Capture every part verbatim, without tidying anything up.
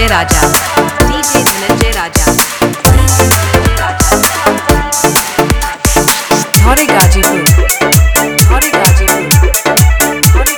Raja DJ Dhananjay Raja Dhaure Ghazipur Dhaure Ghazipur Dhaure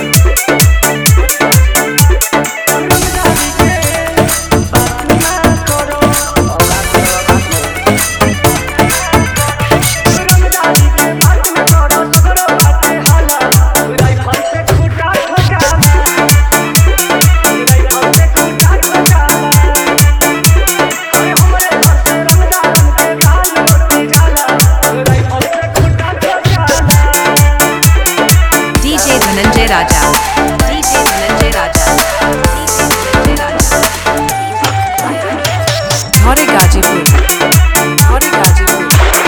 Dhananjay Raja DJ Dhananjay Raja Dhaure Ghazipur Dhaure Ghazipur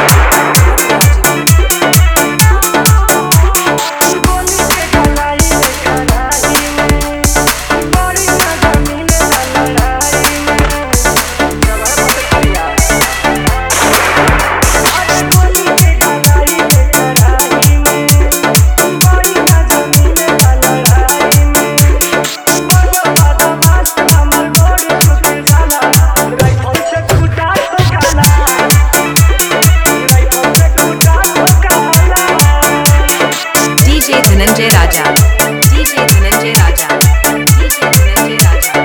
Dhananjay Raja DJ Dhananjay Raja DJ Dhananjay Raja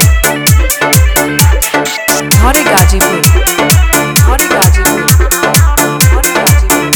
Dhaure Ghazipur Dhaure Ghazipur Dhaure Ghazipur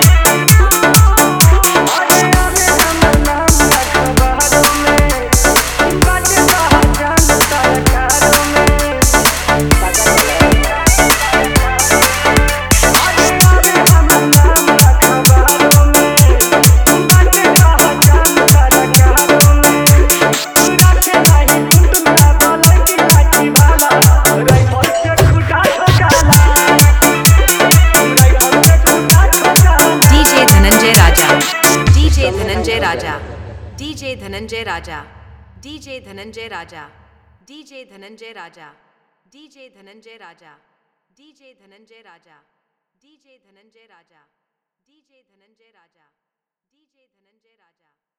Dhananjay Raja DJ Dhananjay Raja DJ Dhananjay Raja DJ Dhananjay Raja DJ Dhananjay Raja DJ Dhananjay Raja DJ Dhananjay Raja DJ Dhananjay Raja DJ Dhananjay Raja